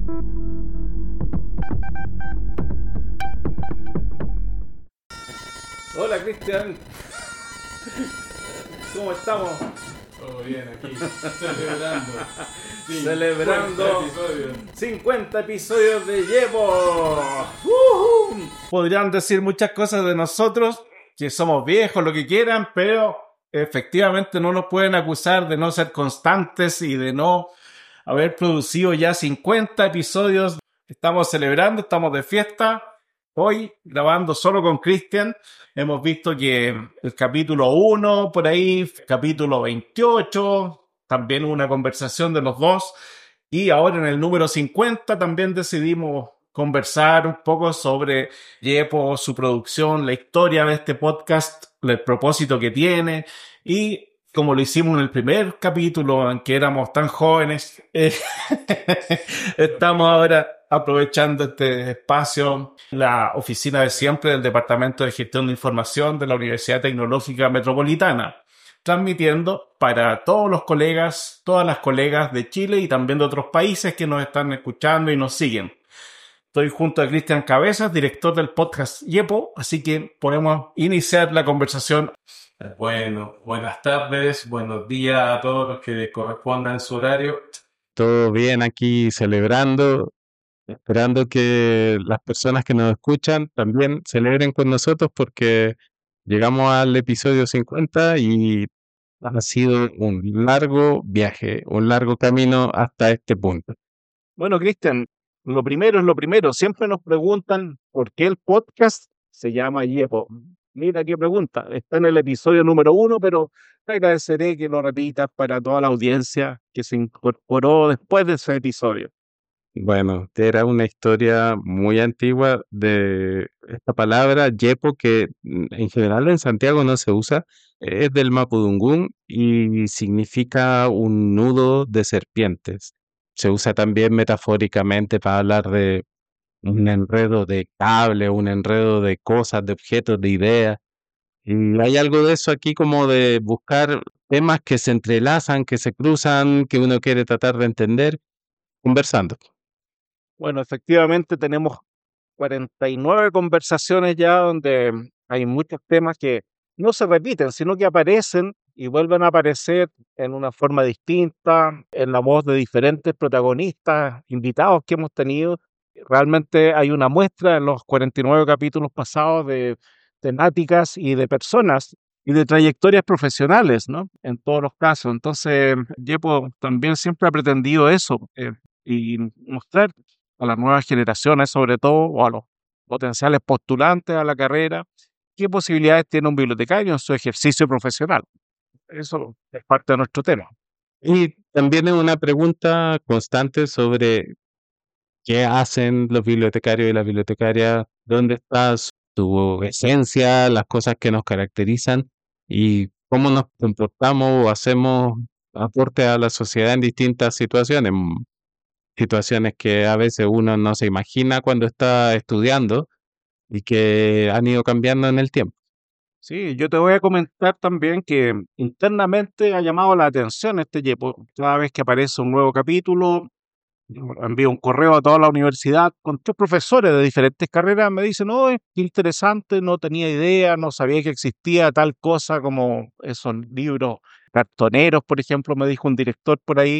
Hola Cristian, ¿cómo estamos? Todo bien aquí, celebrando. Celebrando 50 episodios de Yepo. Podrían decir muchas cosas de nosotros, que somos viejos, lo que quieran, pero efectivamente no nos pueden acusar de no ser constantes y de no haber producido ya 50 episodios. Estamos celebrando, estamos de fiesta. Hoy, grabando solo con Cristian, hemos visto que el capítulo 1, por ahí, capítulo 28, también una conversación de los dos. Y ahora en el número 50 también decidimos conversar un poco sobre Yepo, su producción, la historia de este podcast, el propósito que tiene. Y como lo hicimos en el primer capítulo, en que éramos tan jóvenes, estamos ahora aprovechando este espacio, la oficina de siempre del Departamento de Gestión de Información de la Universidad Tecnológica Metropolitana, transmitiendo para todos los colegas, todas las colegas de Chile y también de otros países que nos están escuchando y nos siguen. Estoy junto a Cristian Cabezas, director del podcast Yepo, así que podemos iniciar la conversación. Bueno, buenas tardes, buenos días a todos los que correspondan su horario. Todo bien aquí celebrando, esperando que las personas que nos escuchan también celebren con nosotros porque llegamos al episodio 50 y ha sido un largo viaje, un largo camino hasta este punto. Bueno, Cristian, lo primero es lo primero. Siempre nos preguntan por qué el podcast se llama Yepo. Mira qué pregunta. Está en el episodio número 1, pero te agradeceré que lo repitas para toda la audiencia que se incorporó después de ese episodio. Bueno, era una historia muy antigua de esta palabra, yepo, que en general en Santiago no se usa, es del mapudungún y significa un nudo de serpientes. Se usa también metafóricamente para hablar de un enredo de cable, un enredo de cosas, de objetos, de ideas. Y hay algo de eso aquí como de buscar temas que se entrelazan, que se cruzan, que uno quiere tratar de entender, conversando. Bueno, efectivamente tenemos 49 conversaciones ya donde hay muchos temas que no se repiten, sino que aparecen y vuelven a aparecer en una forma distinta, en la voz de diferentes protagonistas, invitados que hemos tenido. Realmente hay una muestra en los 49 capítulos pasados de temáticas y de personas y de trayectorias profesionales, ¿no? En todos los casos. Entonces, Yepo también siempre ha pretendido eso, y mostrar a las nuevas generaciones, sobre todo, o a los potenciales postulantes a la carrera, qué posibilidades tiene un bibliotecario en su ejercicio profesional. Eso es parte de nuestro tema. Y también es una pregunta constante sobre qué hacen los bibliotecarios y las bibliotecarias, dónde está su esencia, las cosas que nos caracterizan y cómo nos comportamos o hacemos aporte a la sociedad en distintas situaciones, situaciones que a veces uno no se imagina cuando está estudiando y que han ido cambiando en el tiempo. Sí, yo te voy a comentar también que internamente ha llamado la atención este Yepo. Cada vez que aparece un nuevo capítulo, envío un correo a toda la universidad con 3 profesores de diferentes carreras. Me dicen, oh, qué interesante, no tenía idea, no sabía que existía tal cosa como esos libros cartoneros, por ejemplo, me dijo un director por ahí.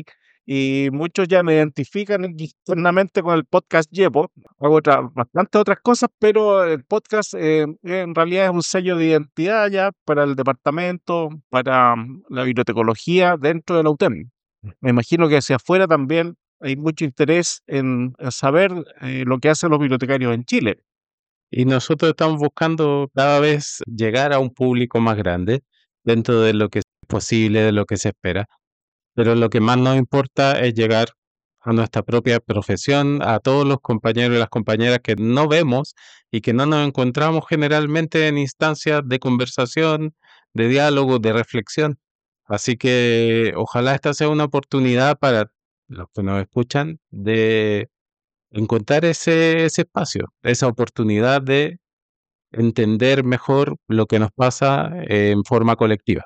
Y muchos ya me identifican internamente con el podcast Yepo. Hago bastantes otras cosas, pero el podcast en realidad es un sello de identidad ya para el departamento, para la bibliotecología dentro de la UTEM. Me imagino que hacia afuera también hay mucho interés en saber lo que hacen los bibliotecarios en Chile. Y nosotros estamos buscando cada vez llegar a un público más grande dentro de lo que es posible, de lo que se espera. Pero lo que más nos importa es llegar a nuestra propia profesión, a todos los compañeros y las compañeras que no vemos y que no nos encontramos generalmente en instancias de conversación, de diálogo, de reflexión. Así que ojalá esta sea una oportunidad para los que nos escuchan de encontrar ese espacio, esa oportunidad de entender mejor lo que nos pasa en forma colectiva.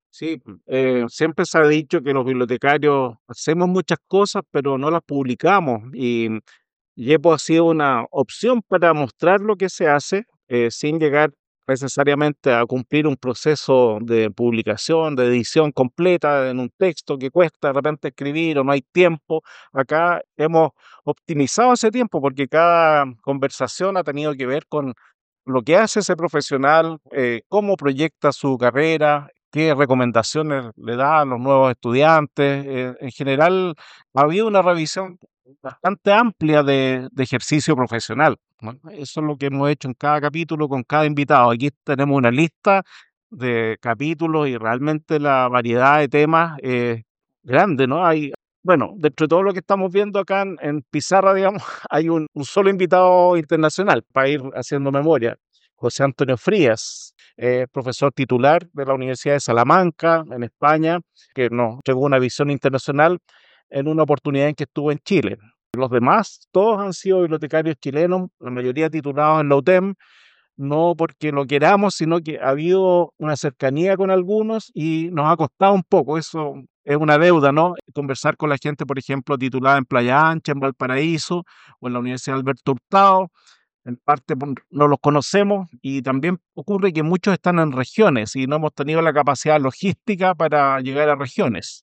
Sí, siempre se ha dicho que los bibliotecarios hacemos muchas cosas, pero no las publicamos. Y Yepo ha sido una opción para mostrar lo que se hace, sin llegar necesariamente a cumplir un proceso de publicación, de edición completa en un texto que cuesta de repente escribir o no hay tiempo. Acá hemos optimizado ese tiempo porque cada conversación ha tenido que ver con lo que hace ese profesional, cómo proyecta su carrera, qué recomendaciones le da a los nuevos estudiantes. En general, ha habido una revisión bastante amplia de ejercicio profesional, ¿no? Eso es lo que hemos hecho en cada capítulo con cada invitado. Aquí tenemos una lista de capítulos y realmente la variedad de temas es grande, ¿no? Bueno, dentro de todo lo que estamos viendo acá en pizarra, digamos, hay un solo invitado internacional para ir haciendo memoria. José Antonio Frías, profesor titular de la Universidad de Salamanca, en España, que nos entregó una visión internacional en una oportunidad en que estuvo en Chile. Los demás, todos han sido bibliotecarios chilenos, la mayoría titulados en la UTEM, no porque lo queramos, sino que ha habido una cercanía con algunos y nos ha costado un poco. Eso es una deuda, ¿no? Conversar con la gente, por ejemplo, titulada en Playa Ancha, en Valparaíso o en la Universidad Alberto Hurtado. En parte no los conocemos y también ocurre que muchos están en regiones y no hemos tenido la capacidad logística para llegar a regiones.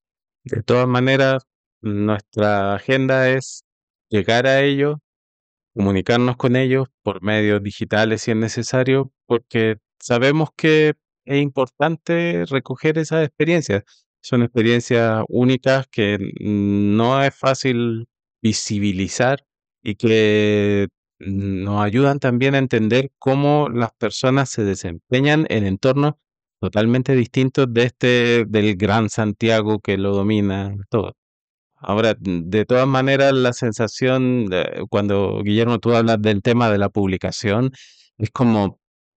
De todas maneras, nuestra agenda es llegar a ellos, comunicarnos con ellos por medios digitales si es necesario, porque sabemos que es importante recoger esas experiencias. Son experiencias únicas que no es fácil visibilizar y que nos ayudan también a entender cómo las personas se desempeñan en entornos totalmente distintos del gran Santiago que lo domina todo. Ahora, de todas maneras, la sensación, cuando Guillermo tú hablas del tema de la publicación, es como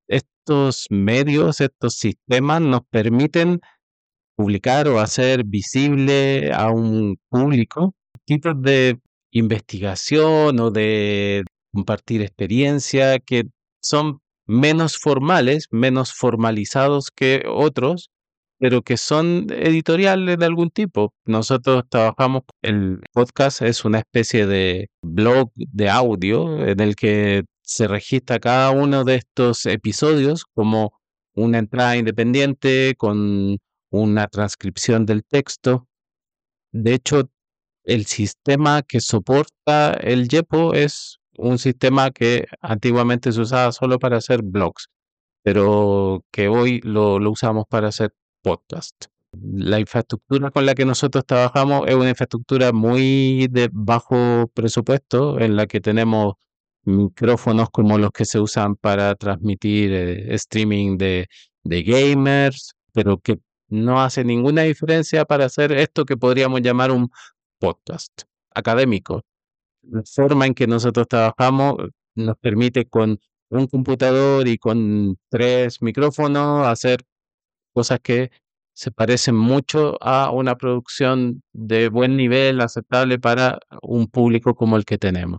estos medios, estos sistemas nos permiten publicar o hacer visible a un público tipos de investigación o de compartir experiencia que son menos formales, menos formalizados que otros, pero que son editoriales de algún tipo. Nosotros trabajamos, el podcast es una especie de blog de audio en el que se registra cada uno de estos episodios como una entrada independiente con una transcripción del texto. De hecho, el sistema que soporta el YEPO es un sistema que antiguamente se usaba solo para hacer blogs, pero que hoy lo usamos para hacer podcast. La infraestructura con la que nosotros trabajamos es una infraestructura muy de bajo presupuesto, en la que tenemos micrófonos como los que se usan para transmitir streaming de gamers, pero que no hace ninguna diferencia para hacer esto que podríamos llamar un podcast académico. La forma en que nosotros trabajamos nos permite con un computador y con 3 micrófonos hacer cosas que se parecen mucho a una producción de buen nivel, aceptable para un público como el que tenemos.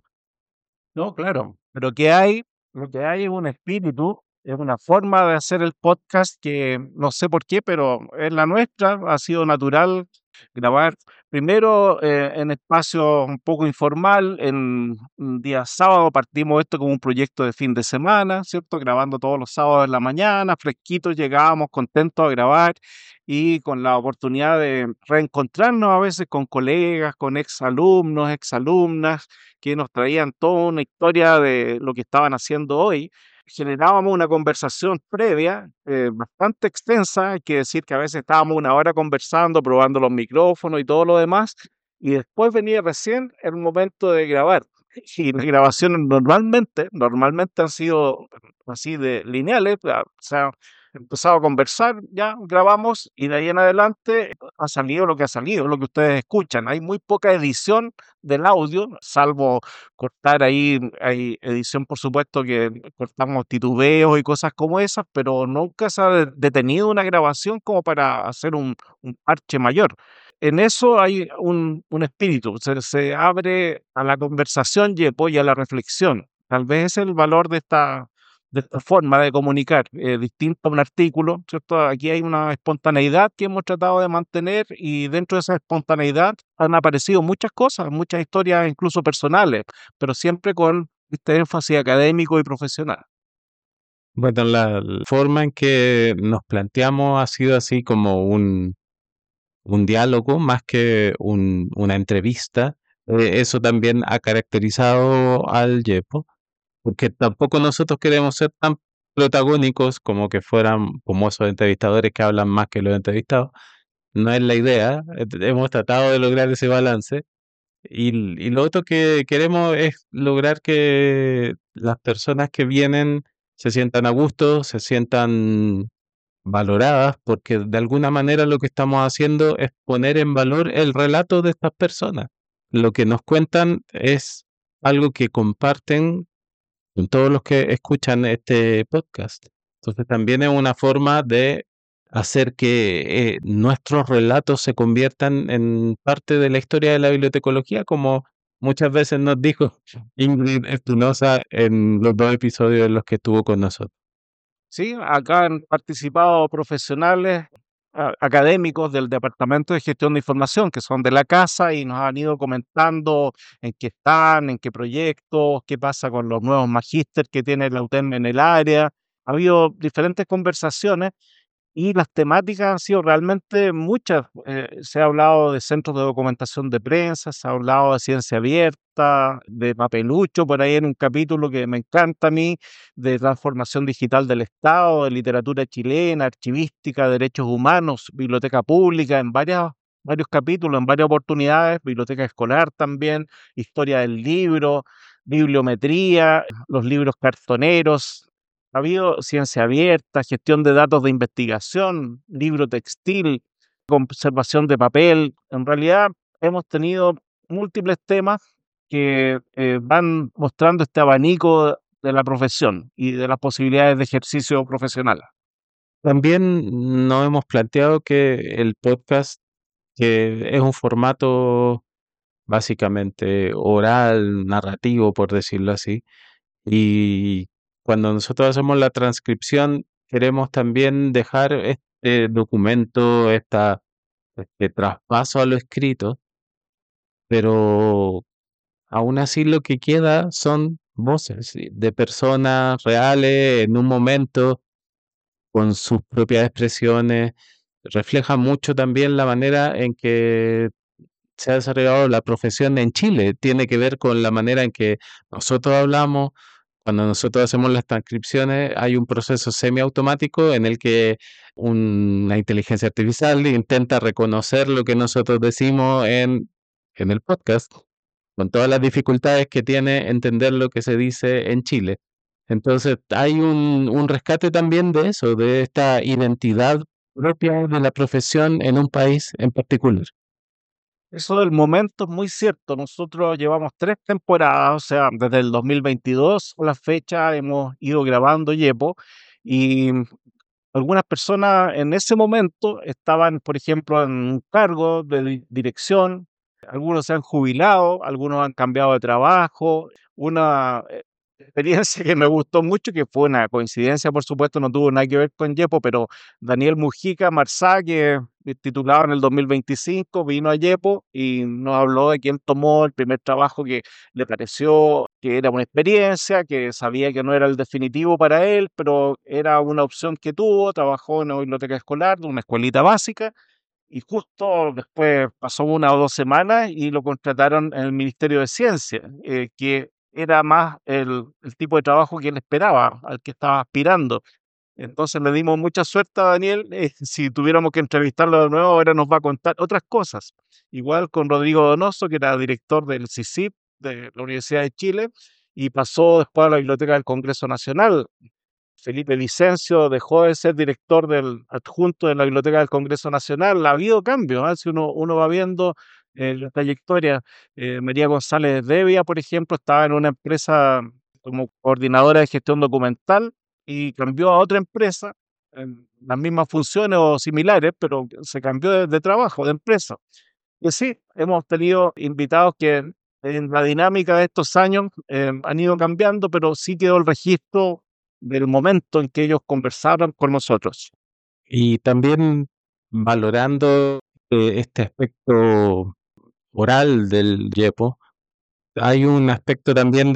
No, claro, pero lo que hay es un espíritu, es una forma de hacer el podcast que no sé por qué, pero es la nuestra, ha sido natural grabar primero en espacio un poco informal, en un día sábado partimos esto como un proyecto de fin de semana, ¿cierto? Grabando todos los sábados en la mañana, fresquitos, llegábamos contentos a grabar y con la oportunidad de reencontrarnos a veces con colegas, con exalumnos, exalumnas que nos traían toda una historia de lo que estaban haciendo hoy. Generábamos una conversación previa bastante extensa, hay que decir que a veces estábamos una hora conversando, probando los micrófonos y todo lo demás, y después venía recién el momento de grabar. Y las grabaciones normalmente han sido así de lineales, o sea, empezado a conversar, ya grabamos y de ahí en adelante ha salido lo que ha salido, lo que ustedes escuchan. Hay muy poca edición del audio, salvo cortar ahí, hay edición por supuesto que cortamos titubeos y cosas como esas, pero nunca se ha detenido una grabación como para hacer un parche mayor. En eso hay un espíritu, se abre a la conversación y apoya a la reflexión. Tal vez es el valor de de esta forma de comunicar, distinta a un artículo, ¿cierto? Aquí hay una espontaneidad que hemos tratado de mantener y dentro de esa espontaneidad han aparecido muchas cosas, muchas historias incluso personales, pero siempre con este énfasis académico y profesional. Bueno, la forma en que nos planteamos ha sido así como un diálogo más que una entrevista. Eso también ha caracterizado al Yepo, porque tampoco nosotros queremos ser tan protagónicos como que fueran como esos entrevistadores que hablan más que los entrevistados. No es la idea. Hemos tratado de lograr ese balance. Y lo otro que queremos es lograr que las personas que vienen se sientan a gusto, se sientan valoradas, porque de alguna manera lo que estamos haciendo es poner en valor el relato de estas personas. Lo que nos cuentan es algo que comparten con todos los que escuchan este podcast. Entonces también es una forma de hacer que nuestros relatos se conviertan en parte de la historia de la bibliotecología, como muchas veces nos dijo Ingrid Espinosa en los 2 episodios en los que estuvo con nosotros. Sí, acá han participado profesionales académicos del Departamento de Gestión de Información, que son de la casa y nos han ido comentando en qué están, en qué proyectos, qué pasa con los nuevos magíster que tiene la UTEM en el área. Ha habido diferentes conversaciones y las temáticas han sido realmente muchas. Se ha hablado de centros de documentación de prensa, se ha hablado de ciencia abierta, de papelucho, por ahí en un capítulo que me encanta a mí, de transformación digital del Estado, de literatura chilena, archivística, derechos humanos, biblioteca pública, en varios capítulos, en varias oportunidades, biblioteca escolar también, historia del libro, bibliometría, los libros cartoneros. Ha habido ciencia abierta, gestión de datos de investigación, libro textil, conservación de papel. En realidad hemos tenido múltiples temas que van mostrando este abanico de la profesión y de las posibilidades de ejercicio profesional. También nos hemos planteado que el podcast, que es un formato básicamente oral, narrativo, por decirlo así, y cuando nosotros hacemos la transcripción, queremos también dejar este documento, este traspaso a lo escrito, pero aún así lo que queda son voces de personas reales en un momento con sus propias expresiones. Refleja mucho también la manera en que se ha desarrollado la profesión en Chile. Tiene que ver con la manera en que nosotros hablamos. Cuando nosotros hacemos las transcripciones, hay un proceso semiautomático en el que una inteligencia artificial intenta reconocer lo que nosotros decimos en el podcast, con todas las dificultades que tiene entender lo que se dice en Chile. Entonces, hay un rescate también de eso, de esta identidad propia de la profesión en un país en particular. Eso del momento es muy cierto. Nosotros llevamos 3 temporadas, o sea, desde el 2022 a la fecha hemos ido grabando Yepo y algunas personas en ese momento estaban, por ejemplo, en un cargo de dirección, algunos se han jubilado, algunos han cambiado de trabajo. Una experiencia que me gustó mucho, que fue una coincidencia, por supuesto, no tuvo nada que ver con Yepo, pero Daniel Mujica Marzá, que es titulado en el 2025, vino a Yepo y nos habló de que él tomó el primer trabajo que le pareció que era una experiencia, que sabía que no era el definitivo para él, pero era una opción que tuvo. Trabajó en una biblioteca escolar, de una escuelita básica, y justo después pasó 1 o 2 semanas y lo contrataron en el Ministerio de Ciencia, que era más el tipo de trabajo que él esperaba, al que estaba aspirando. Entonces le dimos mucha suerte a Daniel. Si tuviéramos que entrevistarlo de nuevo, ahora nos va a contar otras cosas. Igual con Rodrigo Donoso, que era director del CICIP de la Universidad de Chile, y pasó después a la Biblioteca del Congreso Nacional. Felipe Vicencio dejó de ser director del adjunto de la Biblioteca del Congreso Nacional. Ha habido cambios, ¿ah? Si uno va viendo la trayectoria. María González Devia, por ejemplo, estaba en una empresa como coordinadora de gestión documental y cambió a otra empresa en las mismas funciones o similares, pero se cambió de trabajo, de empresa. Y sí, hemos tenido invitados que en la dinámica de estos años han ido cambiando, pero sí quedó el registro del momento en que ellos conversaron con nosotros. Y también valorando este aspecto oral del YEPO, hay un aspecto también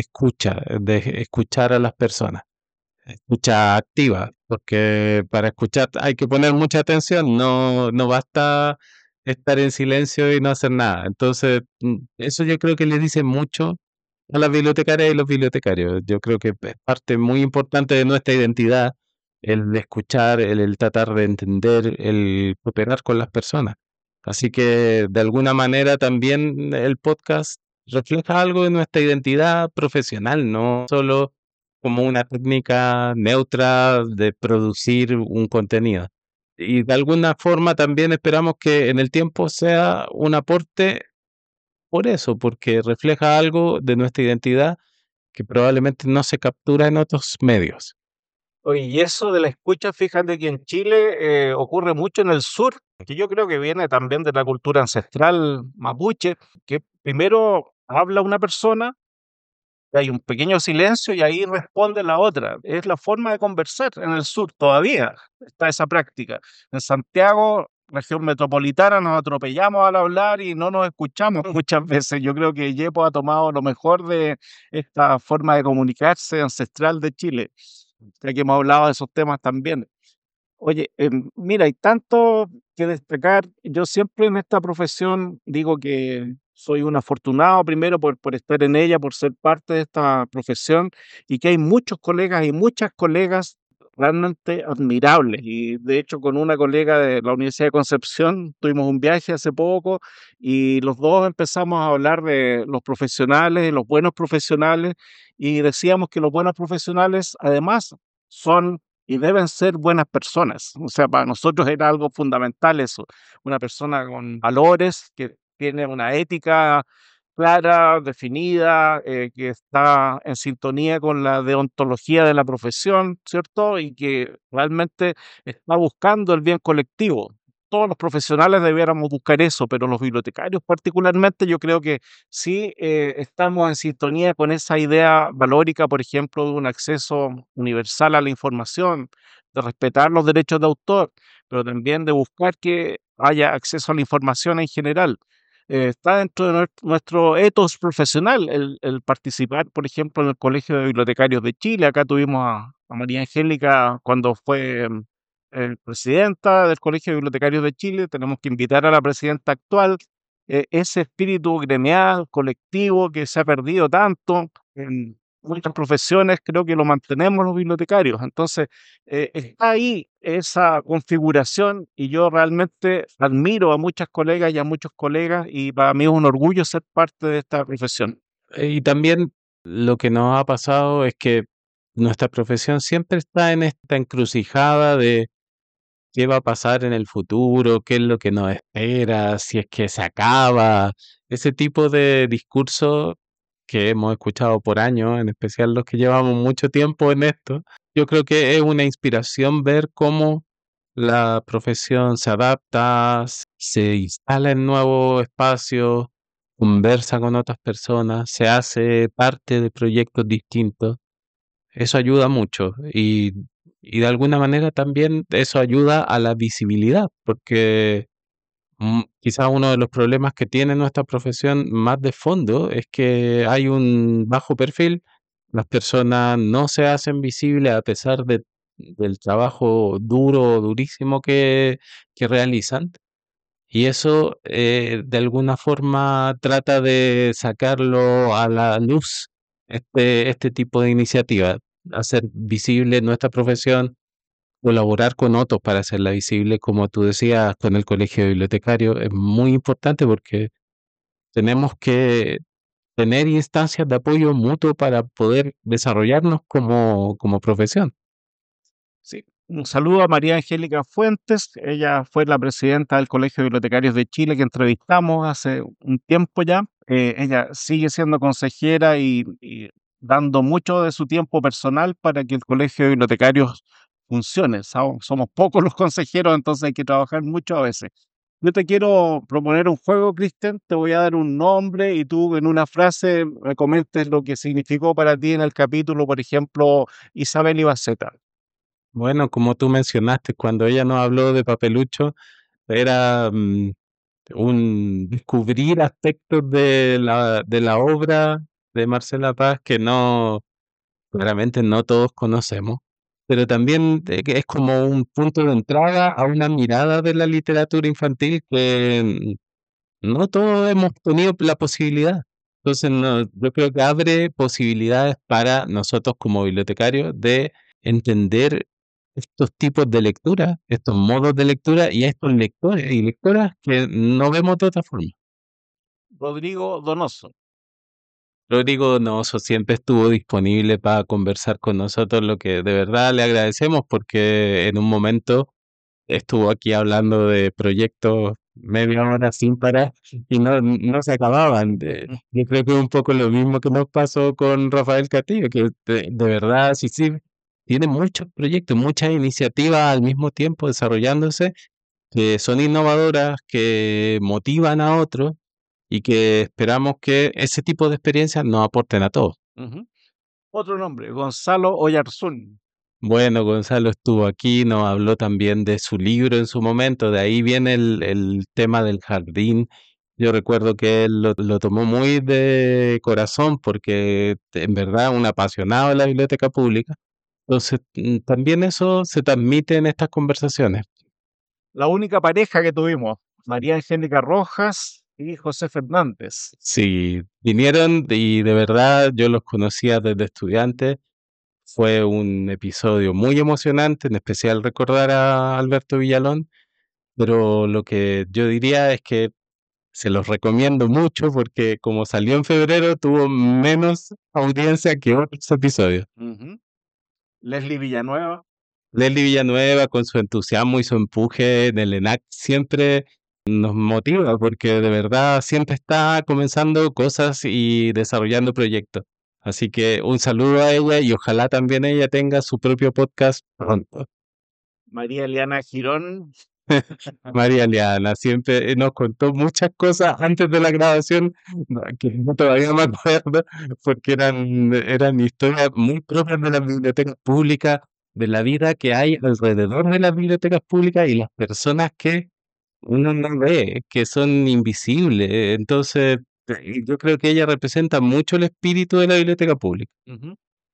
de escuchar a las personas, escucha activa, porque para escuchar hay que poner mucha atención, no basta estar en silencio y no hacer nada. Entonces, eso yo creo que le dice mucho a las bibliotecarias y los bibliotecarios. Yo creo que es parte muy importante de nuestra identidad, el escuchar, el tratar de entender, el cooperar con las personas. Así que de alguna manera también el podcast refleja algo de nuestra identidad profesional, no solo como una técnica neutra de producir un contenido. Y de alguna forma también esperamos que en el tiempo sea un aporte por eso, porque refleja algo de nuestra identidad que probablemente no se captura en otros medios. Oye, y eso de la escucha, fíjate que en Chile ocurre mucho en el sur, que yo creo que viene también de la cultura ancestral mapuche, que primero habla una persona, hay un pequeño silencio y ahí responde la otra. Es la forma de conversar en el sur, todavía está esa práctica. En Santiago, región metropolitana, nos atropellamos al hablar y no nos escuchamos muchas veces. Yo creo que Yepo ha tomado lo mejor de esta forma de comunicarse ancestral de Chile, ya que hemos hablado de esos temas también. Oye, mira, hay tanto que destacar. Yo siempre en esta profesión digo que soy un afortunado primero por estar en ella, por ser parte de esta profesión y que hay muchos colegas y muchas colegas realmente admirables. Y de hecho con una colega de la Universidad de Concepción tuvimos un viaje hace poco y los dos empezamos a hablar de los profesionales, de los buenos profesionales y decíamos que los buenos profesionales además son y deben ser buenas personas. O sea, para nosotros era algo fundamental eso, una persona con valores, que tiene una ética clara, definida, que está en sintonía con la deontología de la profesión, ¿cierto? Y que realmente está buscando el bien colectivo. Todos los profesionales debiéramos buscar eso, pero los bibliotecarios particularmente yo creo que sí estamos en sintonía con esa idea valórica, por ejemplo, de un acceso universal a la información, de respetar los derechos de autor, pero también de buscar que haya acceso a la información en general. Está dentro de nuestro ethos profesional el participar, por ejemplo, en el Colegio de Bibliotecarios de Chile. Acá tuvimos a María Angélica cuando fue presidenta del Colegio de Bibliotecarios de Chile. Tenemos que invitar a la presidenta actual. Ese espíritu gremial, colectivo que se ha perdido tanto en muchas profesiones, creo que lo mantenemos los bibliotecarios. Entonces, está ahí esa configuración y yo realmente admiro a muchas colegas y a muchos colegas y para mí es un orgullo ser parte de esta profesión. Y también lo que nos ha pasado es que nuestra profesión siempre está en esta encrucijada de qué va a pasar en el futuro, qué es lo que nos espera, si es que se acaba, ese tipo de discurso que hemos escuchado por años, en especial los que llevamos mucho tiempo en esto. Yo creo que es una inspiración ver cómo la profesión se adapta, se instala en nuevos espacios, conversa con otras personas, se hace parte de proyectos distintos. Eso ayuda mucho y de alguna manera también eso ayuda a la visibilidad, porque quizás uno de los problemas que tiene nuestra profesión más de fondo es que hay un bajo perfil, las personas no se hacen visibles a pesar del trabajo duro, durísimo que realizan. Y eso de alguna forma trata de sacarlo a la luz, este tipo de iniciativa, hacer visible nuestra profesión, colaborar con otros para hacerla visible, como tú decías, con el colegio de bibliotecarios, es muy importante porque tenemos que tener instancias de apoyo mutuo para poder desarrollarnos como profesión. Sí. Un saludo a María Angélica Fuentes. Ella fue la presidenta del Colegio de Bibliotecarios de Chile que entrevistamos hace un tiempo ya. Ella sigue siendo consejera y dando mucho de su tiempo personal para que el Colegio de Bibliotecarios funcione. Somos pocos los consejeros, entonces hay que trabajar mucho a veces. Yo te quiero proponer un juego, Cristian. Te voy a dar un nombre y tú en una frase me comentes lo que significó para ti en el capítulo, por ejemplo, Isabel y Baceta. Bueno, como tú mencionaste, cuando ella nos habló de Papelucho, era un descubrir aspectos de la obra de Marcela Paz que no, claramente no todos conocemos, pero también que es como un punto de entrada a una mirada de la literatura infantil que no todos hemos tenido la posibilidad. Entonces, yo creo que abre posibilidades para nosotros como bibliotecarios de entender estos tipos de lectura, estos modos de lectura y a estos lectores y lectoras que no vemos de otra forma. Rodrigo Donoso. Rodrigo Donoso siempre estuvo disponible para conversar con nosotros, lo que de verdad le agradecemos porque en un momento estuvo aquí hablando de proyectos media hora sin parar y no se acababan. Yo creo que es un poco lo mismo que nos pasó con Rafael Castillo, que de verdad sí, sí, tiene muchos proyectos, muchas iniciativas al mismo tiempo desarrollándose que son innovadoras, que motivan a otros y que esperamos que ese tipo de experiencias nos aporten a todos. Ujú. Otro nombre, Gonzalo Oyarzún. Bueno, Gonzalo estuvo aquí, nos habló también de su libro en su momento, de ahí viene el tema del jardín. Yo recuerdo que él lo tomó muy de corazón porque en verdad un apasionado de la biblioteca pública. Entonces, también eso se transmite en estas conversaciones. La única pareja que tuvimos, María Angélica Rojas y José Fernández. Sí, vinieron y de verdad yo los conocía desde estudiante. Fue un episodio muy emocionante, en especial recordar a Alberto Villalón, pero lo que yo diría es que se los recomiendo mucho porque como salió en febrero tuvo menos audiencia que otros episodios. Ujú. Leslie Villanueva. Leslie Villanueva con su entusiasmo y su empuje en el ENAC siempre nos motiva porque de verdad siempre está comenzando cosas y desarrollando proyectos. Así que un saludo a ella y ojalá también ella tenga su propio podcast pronto. María Eliana Girón. María Liana siempre nos contó muchas cosas antes de la grabación que yo todavía me acuerdo porque eran historias muy propias de las bibliotecas públicas, de la vida que hay alrededor de las bibliotecas públicas y las personas que uno no ve, que son invisibles. Entonces, yo creo que ella representa mucho el espíritu de la biblioteca pública. Ujú.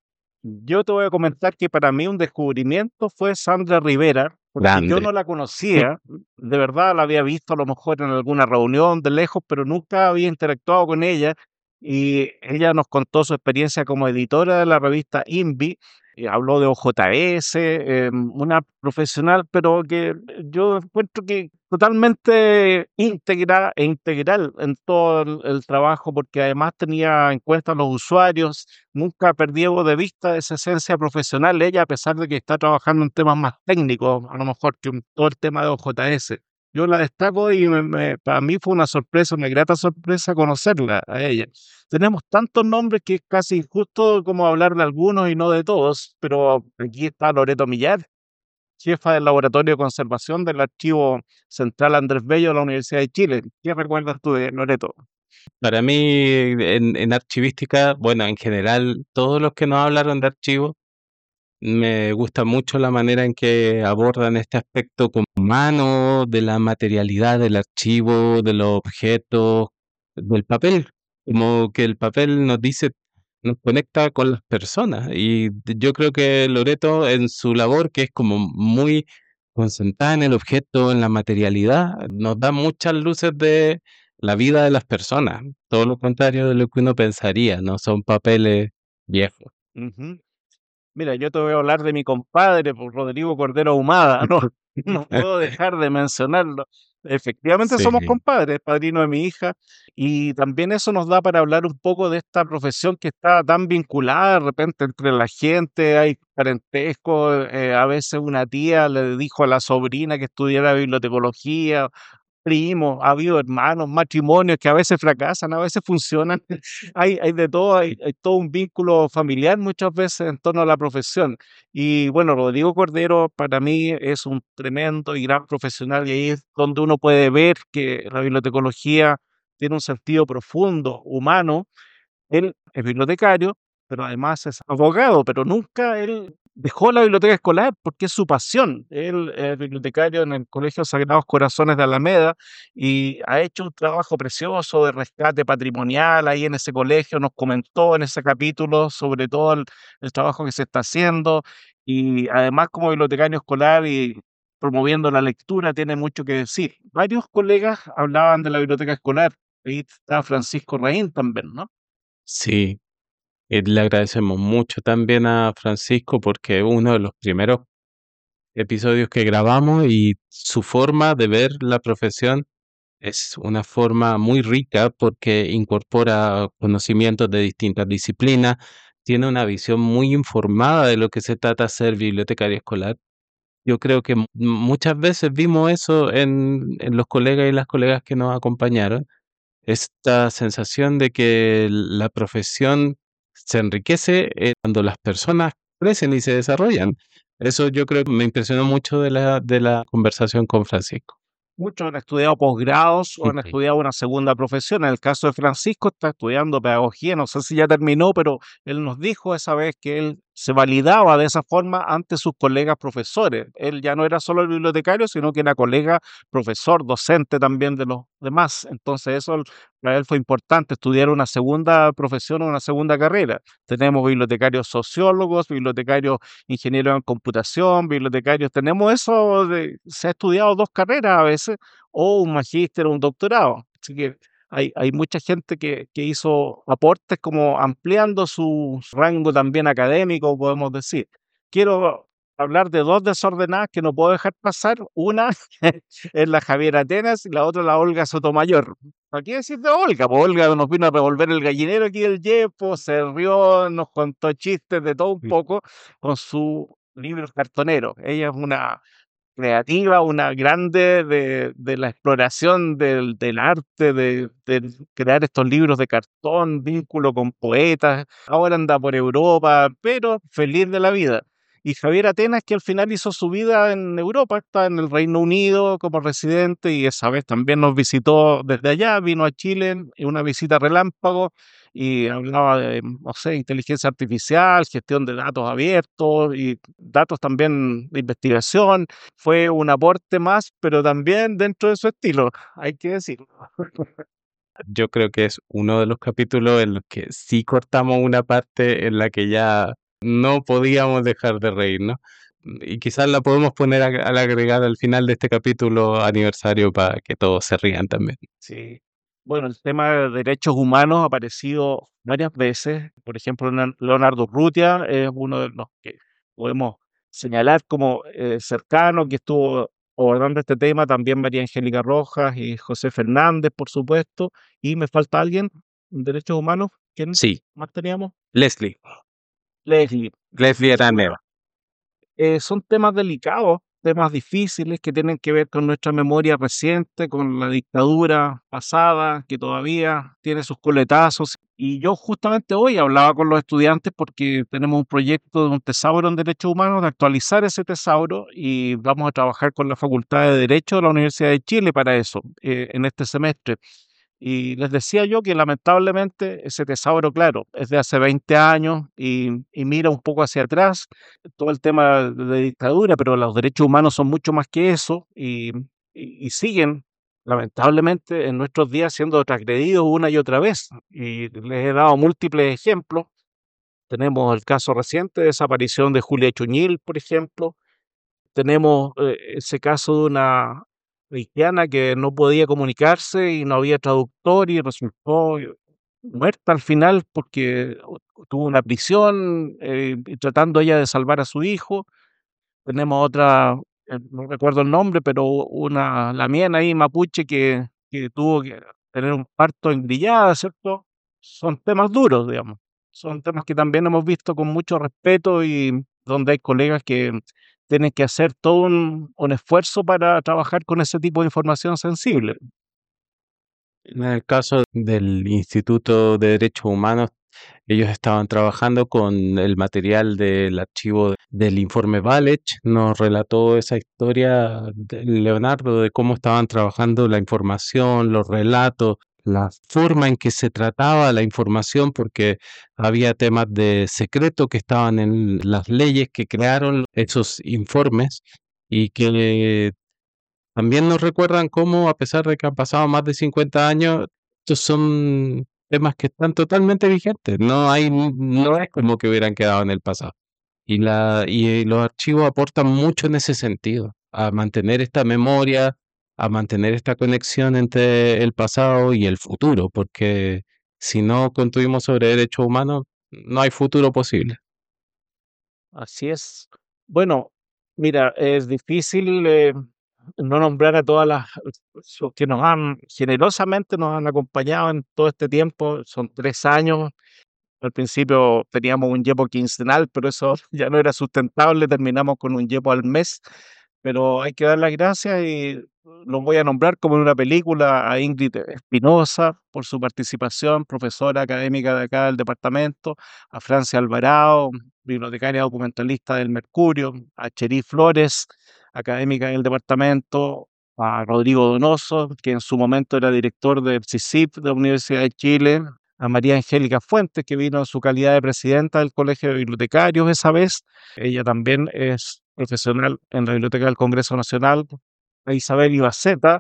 Yo te voy a comentar que para mí un descubrimiento fue Sandra Rivera, porque yo Grande. no la conocía, de verdad la había visto a lo mejor en alguna reunión de lejos, pero nunca había interactuado con ella y ella nos contó su experiencia como editora de la revista INVI, y habló de OJS, una profesional, pero que yo encuentro que totalmente íntegra e integral en todo el trabajo, porque además tenía en cuenta a los usuarios. Nunca perdió de vista esa esencia profesional ella, a pesar de que está trabajando en temas más técnicos, a lo mejor que todo el tema de OJS. Yo la destaco y para mí fue una sorpresa, una grata sorpresa conocerla a ella. Tenemos tantos nombres que es casi injusto como hablar de algunos y no de todos, pero aquí está Loreto Millar, jefa del Laboratorio de Conservación del Archivo Central Andrés Bello de la Universidad de Chile. ¿Qué recuerdas tú de Loreto? Para mí, en archivística, bueno, en general, todos los que nos hablaron de archivos, me gusta mucho la manera en que abordan este aspecto como humano, de la materialidad del archivo, de los objetos, del papel. Como que el papel nos dice, nos conecta con las personas. Y yo creo que Loreto en su labor, que es como muy concentrada en el objeto, en la materialidad, nos da muchas luces de la vida de las personas. Todo lo contrario de lo que uno pensaría, no son papeles viejos. Ujú. Mira, yo te voy a hablar de mi compadre, pues, Rodrigo Cordero Ahumada, no, no puedo dejar de mencionarlo. Efectivamente somos Sí. compadres, padrino de mi hija, y también eso nos da para hablar un poco de esta profesión que está tan vinculada de repente entre la gente, hay parentesco, a veces una tía le dijo a la sobrina que estudiara bibliotecología, primos, ha habido hermanos, matrimonios que a veces fracasan, a veces funcionan. Hay de todo, hay todo un vínculo familiar muchas veces en torno a la profesión. Y bueno, Rodrigo Cordero para mí es un tremendo y gran profesional y ahí es donde uno puede ver que la bibliotecología tiene un sentido profundo, humano. Él es bibliotecario, pero además es abogado, pero nunca él dejó la biblioteca escolar porque es su pasión. Él es bibliotecario en el Colegio Sagrados Corazones de Alameda y ha hecho un trabajo precioso de rescate patrimonial ahí en ese colegio. Nos comentó en ese capítulo sobre todo el trabajo que se está haciendo y además como bibliotecario escolar y promoviendo la lectura tiene mucho que decir. Varios colegas hablaban de la biblioteca escolar. Ahí está Francisco Reín también, ¿no? Sí, le agradecemos mucho también a Francisco porque es uno de los primeros episodios que grabamos y su forma de ver la profesión es una forma muy rica porque incorpora conocimientos de distintas disciplinas, tiene una visión muy informada de lo que se trata de ser bibliotecario escolar. Yo creo que muchas veces vimos eso en los colegas y las colegas que nos acompañaron, esta sensación de que la profesión se enriquece cuando las personas crecen y se desarrollan. Eso yo creo que me impresionó mucho de la conversación con Francisco. Muchos han estudiado posgrados o han Ujú. estudiado una segunda profesión. En el caso de Francisco está estudiando pedagogía, no sé si ya terminó, pero él nos dijo esa vez que él se validaba de esa forma ante sus colegas profesores. Él ya no era solo el bibliotecario, sino que era colega, profesor, docente también de los demás. Entonces eso para él fue importante, estudiar una segunda profesión o una segunda carrera. Tenemos bibliotecarios sociólogos, bibliotecarios ingenieros en computación, bibliotecarios, tenemos eso, se ha estudiado dos carreras a veces, o un magíster o un doctorado. Así que hay mucha gente que hizo aportes como ampliando su rango también académico, podemos decir. Quiero hablar de dos desordenadas que no puedo dejar pasar. Una es la Javiera Atenas y la otra la Olga Sotomayor. ¿Para qué decir de Olga? Pues Olga nos vino a revolver el gallinero aquí del Yepo, se rió, nos contó chistes de todo un poco con su libro cartonero. Ella es una creativa, una grande de la exploración del arte, de crear estos libros de cartón, vínculo con poetas. Ahora anda por Europa, pero feliz de la vida. Y Javier Atenas, que al final hizo su vida en Europa, está en el Reino Unido como residente y esa vez también nos visitó desde allá, vino a Chile en una visita relámpago y hablaba de, no sé, inteligencia artificial, gestión de datos abiertos y datos también de investigación. Fue un aporte más, pero también dentro de su estilo, hay que decirlo. Yo creo que es uno de los capítulos en los que sí cortamos una parte en la que ya no podíamos dejar de reírnos. Y quizás la podemos poner al agregar al final de este capítulo aniversario para que todos se rían también. Sí. Bueno, el tema de derechos humanos ha aparecido varias veces. Por ejemplo, Leonardo Urrutia es uno de los que podemos señalar como cercano, que estuvo abordando este tema. También María Angélica Rojas y José Fernández, por supuesto. Y me falta alguien en derechos humanos. ¿Quién Sí, más teníamos? Leslie, Leslie. Leslie Bueno, Araneda. son temas delicados, temas difíciles que tienen que ver con nuestra memoria reciente, con la dictadura pasada, que todavía tiene sus coletazos. Y yo justamente hoy hablaba con los estudiantes porque tenemos un proyecto de un tesauro en derechos humanos, de actualizar ese tesauro y vamos a trabajar con la Facultad de Derecho de la Universidad de Chile para eso, en este semestre. Y les decía yo que lamentablemente ese tesauro, claro, es de hace 20 años y mira un poco hacia atrás todo el tema de dictadura, pero los derechos humanos son mucho más que eso y siguen, lamentablemente, en nuestros días siendo transgredidos una y otra vez. Y les he dado múltiples ejemplos. Tenemos el caso reciente de desaparición de Julia Chuñil, por ejemplo. Tenemos ese caso de una haitiana que no podía comunicarse y no había traductor y resultó muerta al final porque tuvo una prisión y tratando ella de salvar a su hijo. Tenemos otra, no recuerdo el nombre, pero una lamiana ahí mapuche que tuvo que tener un parto en grillada, ¿cierto? Son temas duros, digamos. Son temas que también hemos visto con mucho respeto y donde hay colegas tienen que hacer todo un esfuerzo para trabajar con ese tipo de información sensible. En el caso del Instituto de Derechos Humanos, ellos estaban trabajando con el material del archivo del informe Valech. Nos relató esa historia Leonardo de cómo estaban trabajando la información, los relatos, la forma en que se trataba la información, porque había temas de secreto que estaban en las leyes que crearon esos informes y que también nos recuerdan cómo, a pesar de que han pasado más de 50 años, estos son temas que están totalmente vigentes. No es como que hubieran quedado en el pasado. Y los archivos aportan mucho en ese sentido, a mantener esta memoria, a mantener esta conexión entre el pasado y el futuro, porque si no construimos sobre derechos humanos, no hay futuro posible. Así es. Bueno, mira, es difícil no nombrar a todas las los que nos han generosamente nos han acompañado en todo este tiempo. Son 3 años. Al principio teníamos un yepo quincenal, pero eso ya no era sustentable. Terminamos con un yepo al mes. Pero hay que dar las gracias y los voy a nombrar como en una película a Ingrid Espinosa por su participación, profesora académica de acá del departamento, a Francia Alvarado, bibliotecaria documentalista del Mercurio, a Cherí Flores, académica del departamento, a Rodrigo Donoso, que en su momento era director del CICIP de la Universidad de Chile, a María Angélica Fuentes, que vino en su calidad de presidenta del Colegio de Bibliotecarios esa vez. Ella también es profesional en la Biblioteca del Congreso Nacional. A Isabel Ibaceta,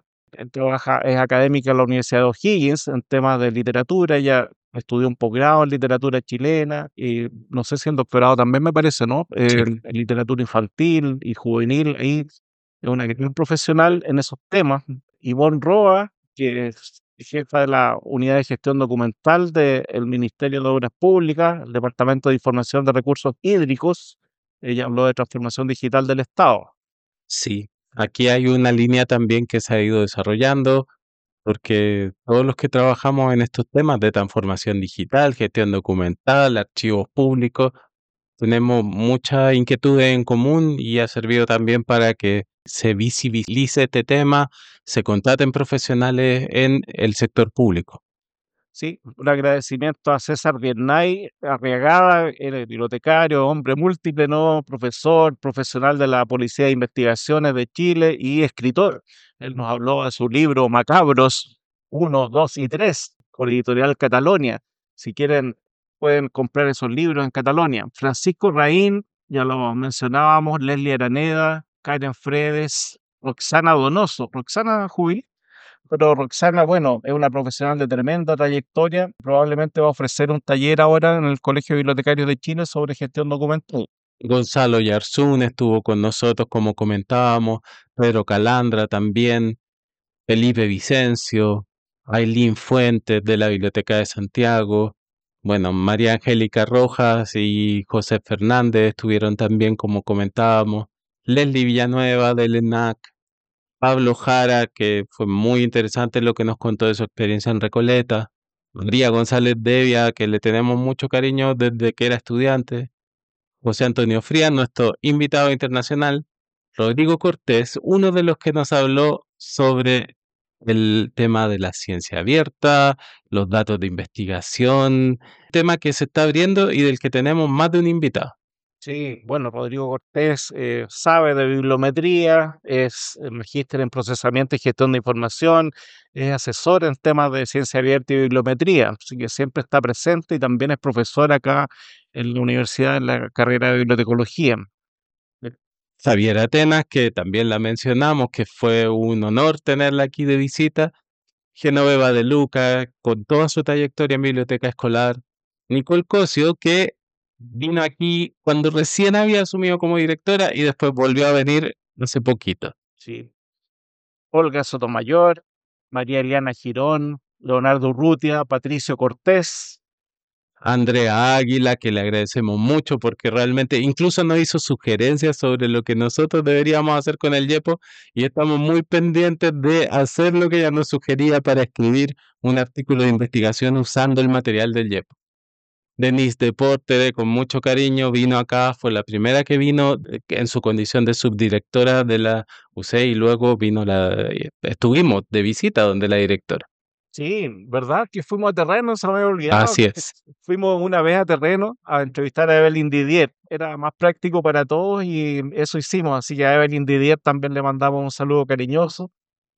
es académica en la Universidad de O'Higgins en temas de literatura. Ella estudió un posgrado en literatura chilena y no sé si en doctorado también me parece, ¿no? Sí. En literatura infantil y juvenil. Ahí es una gran profesional en esos temas. Ivonne Roa, que es jefa de la Unidad de Gestión Documental del Ministerio de Obras Públicas, el Departamento de Información de Recursos Hídricos. Ella habló de transformación digital del Estado. Sí, aquí hay una línea también que se ha ido desarrollando, porque todos los que trabajamos en estos temas de transformación digital, gestión documental, archivos públicos, tenemos muchas inquietudes en común y ha servido también para que se visibilice este tema, se contraten profesionales en el sector público. Sí, un agradecimiento a César Biernay Arriagada, el bibliotecario, hombre múltiple, ¿no? Profesor, profesional de la Policía de Investigaciones de Chile y escritor. Él nos habló de su libro Macabros 1, 2 y 3, con Editorial Catalonia. Si quieren, pueden comprar esos libros en Catalonia. Francisco Raín, ya lo mencionábamos, Leslie Araneda, Karen Fredes, Roxana Donoso, Roxana Jubil. Pero Roxana, bueno, es una profesional de tremenda trayectoria. Probablemente va a ofrecer un taller ahora en el Colegio Bibliotecario de Chile sobre gestión documental. Gonzalo Yarzún estuvo con nosotros, como comentábamos, Pedro Calandra también, Felipe Vicencio, Ailín Fuentes de la Biblioteca de Santiago, bueno, María Angélica Rojas y José Fernández estuvieron también, como comentábamos, Leslie Villanueva del ENAC, Pablo Jara, que fue muy interesante lo que nos contó de su experiencia en Recoleta, María González Devia, que le tenemos mucho cariño desde que era estudiante, José Antonio Frías, nuestro invitado internacional, Rodrigo Cortés, uno de los que nos habló sobre el tema de la ciencia abierta, los datos de investigación, tema que se está abriendo y del que tenemos más de un invitado. Sí, bueno, Rodrigo Cortés sabe de bibliometría, es magíster en procesamiento y gestión de información, es asesor en temas de ciencia abierta y bibliometría, así que siempre está presente y también es profesor acá en la universidad en la carrera de bibliotecología. Xavier Atenas, que también la mencionamos, que fue un honor tenerla aquí de visita. Genoveva de Luca, con toda su trayectoria en biblioteca escolar. Nicole Cosio, que vino aquí cuando recién había asumido como directora y después volvió a venir hace poquito. Sí. Olga Sotomayor, María Eliana Girón, Leonardo Urrutia, Patricio Cortés. Andrea Águila, que le agradecemos mucho porque realmente incluso nos hizo sugerencias sobre lo que nosotros deberíamos hacer con el YEPO y estamos muy pendientes de hacer lo que ella nos sugería para escribir un artículo de investigación usando el material del YEPO. Denise Deporte, con mucho cariño, vino acá, fue la primera que vino en su condición de subdirectora de la UC y luego estuvimos de visita donde la directora. Sí, ¿verdad? Que fuimos a terreno, se me había olvidado. Así es. Fuimos una vez a terreno a entrevistar a Evelyn Didier. Era más práctico para todos y eso hicimos. Así que a Evelyn Didier también le mandamos un saludo cariñoso.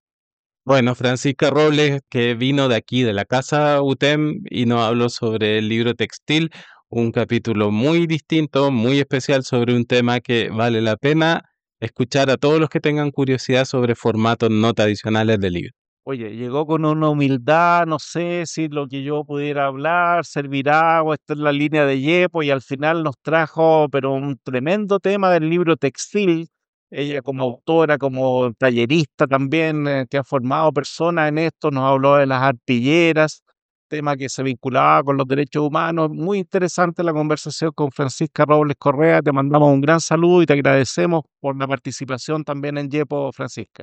Bueno, Francisca Robles, que vino de aquí, de la casa UTEM, y nos habló sobre el libro textil, un capítulo muy distinto, muy especial sobre un tema que vale la pena escuchar a todos los que tengan curiosidad sobre formatos no tradicionales de libro. Oye, llegó con una humildad, no sé si lo que yo pudiera hablar, servir agua, esta es la línea de Yepo, y al final nos trajo, pero un tremendo tema del libro textil. Ella como autora, como tallerista también, que ha formado personas en esto, nos habló de las arpilleras, tema que se vinculaba con los derechos humanos. Muy interesante la conversación con Francisca Robles Correa. Te mandamos un gran saludo y te agradecemos por la participación también en Yepo, Francisca.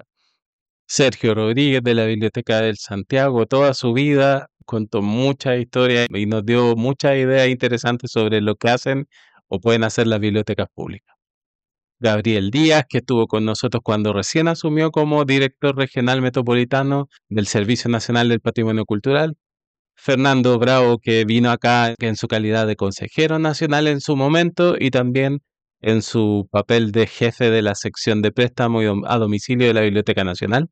Sergio Rodríguez de la Biblioteca del Santiago, toda su vida contó muchas historias y nos dio muchas ideas interesantes sobre lo que hacen o pueden hacer las bibliotecas públicas. Gabriel Díaz, que estuvo con nosotros cuando recién asumió como director regional metropolitano del Servicio Nacional del Patrimonio Cultural. Fernando Bravo, que vino acá en su calidad de consejero nacional en su momento y también en su papel de jefe de la sección de préstamo a domicilio de la Biblioteca Nacional.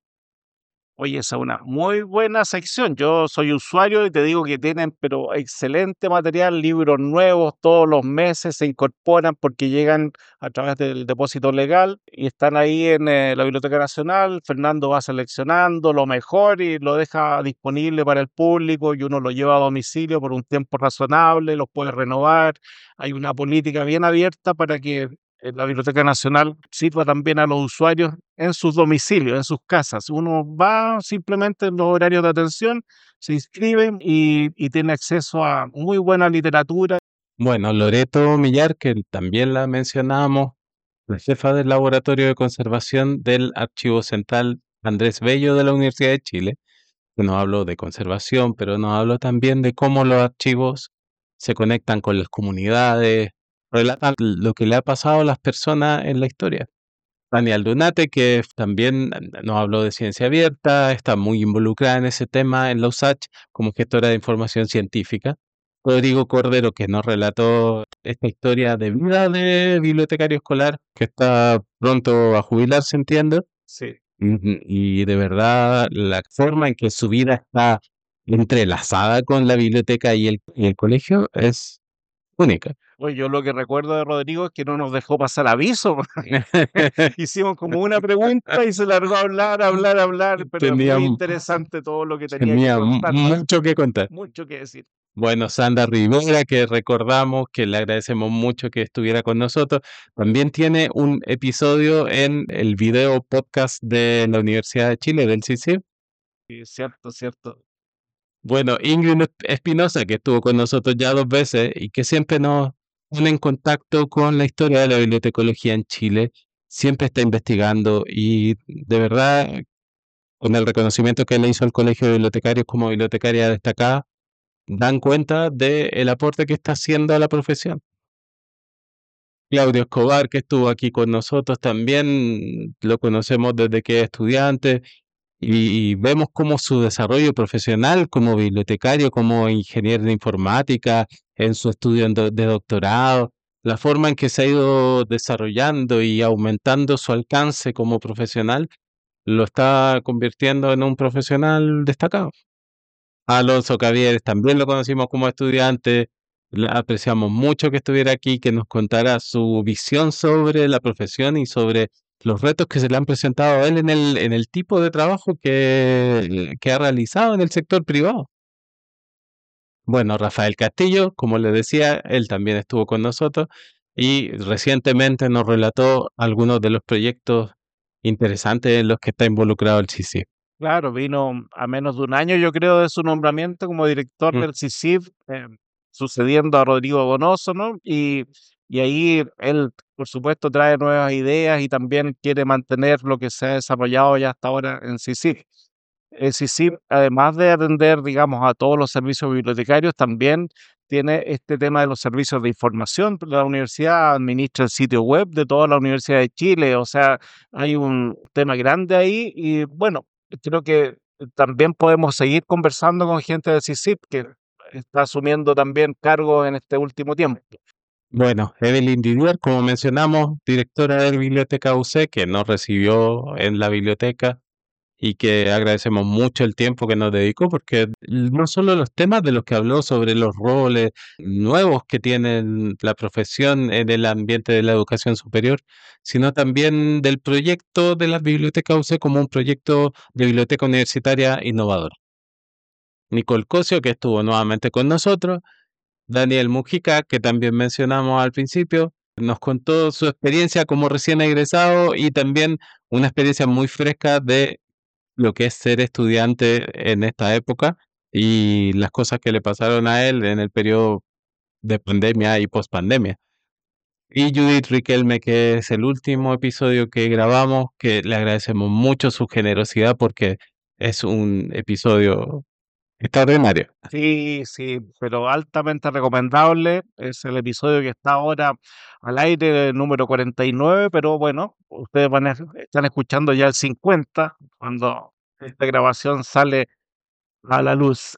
Oye, esa es una muy buena sección. Yo soy usuario y te digo que tienen, pero excelente material, libros nuevos todos los meses se incorporan porque llegan a través del depósito legal y están ahí en la Biblioteca Nacional. Fernando va seleccionando lo mejor y lo deja disponible para el público y uno lo lleva a domicilio por un tiempo razonable, los puede renovar. Hay una política bien abierta para que la Biblioteca Nacional sirva también a los usuarios en sus domicilios, en sus casas. Uno va simplemente en los horarios de atención, se inscribe y tiene acceso a muy buena literatura. Bueno, Loreto Millar, que también la mencionamos, la jefa del Laboratorio de Conservación del Archivo Central Andrés Bello de la Universidad de Chile, que nos habló de conservación, pero nos habló también de cómo los archivos se conectan con las comunidades, relatan lo que le ha pasado a las personas en la historia. Daniel Dunate, que también nos habló de ciencia abierta, está muy involucrada en ese tema en la USACH como gestora de información científica. Rodrigo Cordero, que nos relató esta historia de vida de bibliotecario escolar, que está pronto a jubilarse, entiendo. Sí. Y de verdad, la forma en que su vida está entrelazada con la biblioteca y el colegio es única. Oye, yo lo que recuerdo de Rodrigo es que no nos dejó pasar aviso. Hicimos como una pregunta y se largó a hablar, pero es Tenía, muy interesante todo lo que tenía que tenía contar, mucho que contar. mucho que decir. Bueno, Sandra Rivera, que recordamos, que le agradecemos mucho que estuviera con nosotros, también tiene un episodio en el video podcast de la Universidad de Chile, del CICIP. Sí, cierto, cierto. Bueno, Ingrid Espinosa, que estuvo con nosotros ya 2 veces y que siempre nos pone en contacto con la historia de la bibliotecología en Chile, siempre está investigando y de verdad, con el reconocimiento que le hizo al Colegio de Bibliotecarios como bibliotecaria destacada, dan cuenta del aporte que está haciendo a la profesión. Claudio Escobar, que estuvo aquí con nosotros también, lo conocemos desde que es estudiante y vemos cómo su desarrollo profesional como bibliotecario, como ingeniero de informática, en su estudio de doctorado, la forma en que se ha ido desarrollando y aumentando su alcance como profesional, lo está convirtiendo en un profesional destacado. Alonso Cavieres también lo conocimos como estudiante, le apreciamos mucho que estuviera aquí, que nos contara su visión sobre la profesión y sobre los retos que se le han presentado a él en el tipo de trabajo que ha realizado en el sector privado. Bueno, Rafael Castillo, como le decía, él también estuvo con nosotros y recientemente nos relató algunos de los proyectos interesantes en los que está involucrado el CICIP. Claro, vino a menos de un año, yo creo, de su nombramiento como director Mm. del CICIF, sucediendo a Rodrigo Donoso, ¿no? Y ahí él, por supuesto, trae nuevas ideas y también quiere mantener lo que se ha desarrollado ya hasta ahora en CICIF. El CICIF, además de atender, digamos, a todos los servicios bibliotecarios, también tiene este tema de los servicios de información. La universidad administra el sitio web de toda la Universidad de Chile, o sea, hay un tema grande ahí y bueno, creo que también podemos seguir conversando con gente de CICIP que está asumiendo también cargos en este último tiempo. Bueno, Evelyn Didier, como mencionamos, directora de la Biblioteca UC, que nos recibió en la biblioteca y que agradecemos mucho el tiempo que nos dedicó, porque no solo los temas de los que habló sobre los roles nuevos que tiene la profesión en el ambiente de la educación superior, sino también del proyecto de la Biblioteca UC como un proyecto de biblioteca universitaria innovador. Nicole Cosio, que estuvo nuevamente con nosotros, Daniel Mujica, que también mencionamos al principio, nos contó su experiencia como recién egresado y también una experiencia muy fresca de lo que es ser estudiante en esta época y las cosas que le pasaron a él en el periodo de pandemia y pospandemia. Y Judith Riquelme, que es el último episodio que grabamos, que le agradecemos mucho su generosidad porque es un episodio extraordinario. Sí, sí, pero altamente recomendable. Es el episodio que está ahora al aire, el número 49, pero bueno, ustedes están escuchando ya el 50, cuando esta grabación sale a la luz.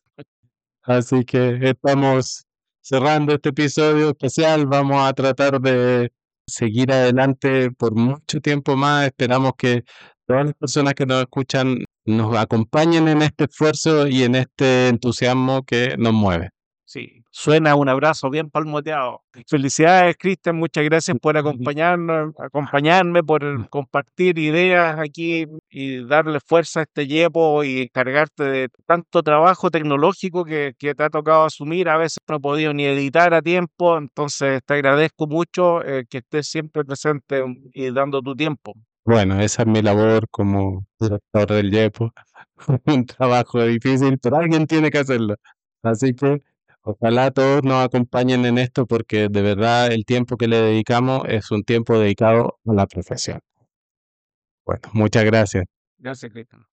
Así que estamos cerrando este episodio especial. Vamos a tratar de seguir adelante por mucho tiempo más. Esperamos que todas las personas que nos escuchan nos acompañen en este esfuerzo y en este entusiasmo que nos mueve. Sí, suena un abrazo bien palmoteado. Felicidades, Cristian, muchas gracias por acompañarme, por compartir ideas aquí y darle fuerza a este yepo y encargarte de tanto trabajo tecnológico que te ha tocado asumir. A veces no he podido ni editar a tiempo, entonces te agradezco mucho que estés siempre presente y dando tu tiempo. Bueno, esa es mi labor como director del YEPO. Un trabajo difícil, pero alguien tiene que hacerlo. Así que ojalá todos nos acompañen en esto porque de verdad el tiempo que le dedicamos es un tiempo dedicado a la profesión. Bueno, muchas gracias. Gracias, Cristian.